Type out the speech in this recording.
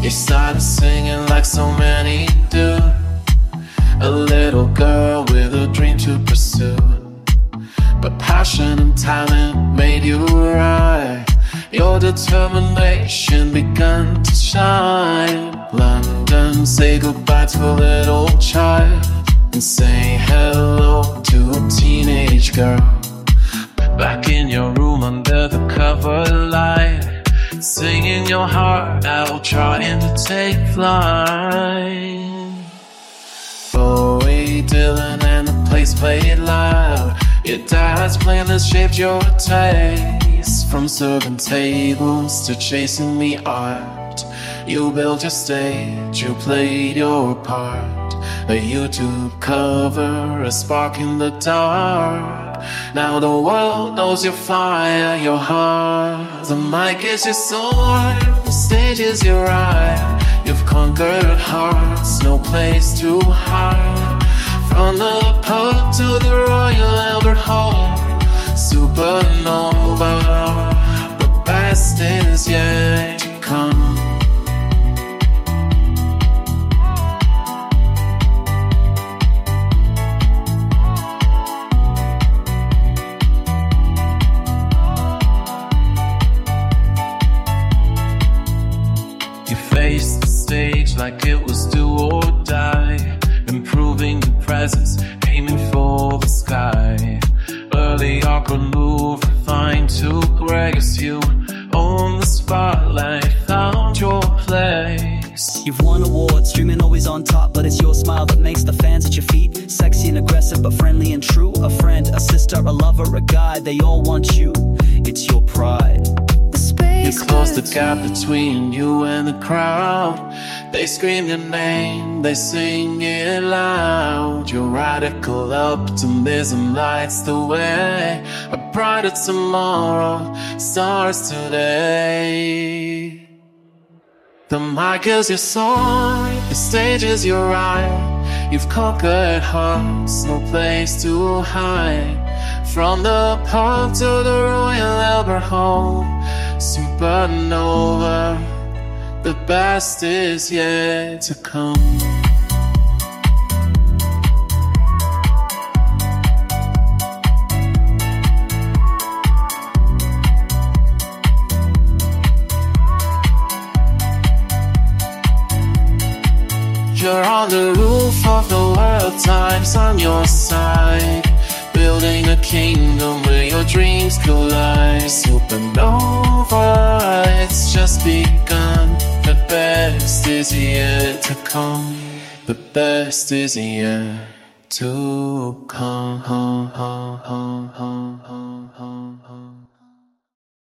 You started singing like so many do. A little girl with a dream to pursue, but passion and talent made you right. Your determination began to shine. London, say goodbye to a little child and say hello to a teenage girl. Back in your room under the cover light, singing your heart out, trying to take flight. Bowie, Dylan and the place played loud. Your dad's playlist shaped your taste. From serving tables to chasing the art, you built your stage, you played your part. A YouTube cover, a spark in the dark. Now the world knows your fire, your heart. The mic is your sword, the stage is your ride. You've conquered hearts, no place to hide. From the pub to the Royal Albert Hall, supernova, the best is yet to come. You faced the stage like it was do or die, improving the presence, aiming for the sky. Early awkward move, refined to grace. You own the spotlight, found your place. You've won awards, dreaming always on top, but it's your smile that makes the fans at your feet sexy and aggressive, but friendly and true. A friend, a sister, a lover, a guy, they all want you. It's your pride. You close the gap between you and the crowd. They scream your name, they sing it loud. Your radical optimism lights the way. A brighter tomorrow starts today. The mic is your sword, the stage is your ride. You've conquered hearts, no place to hide. From the pub to the Royal Albert Hall, supernova, the best is yet to come. You're on the roof of the world, time's on your side. Building a kingdom where your dreams collide. Supernova, it's just begun. The best is yet to come. The best is yet to come.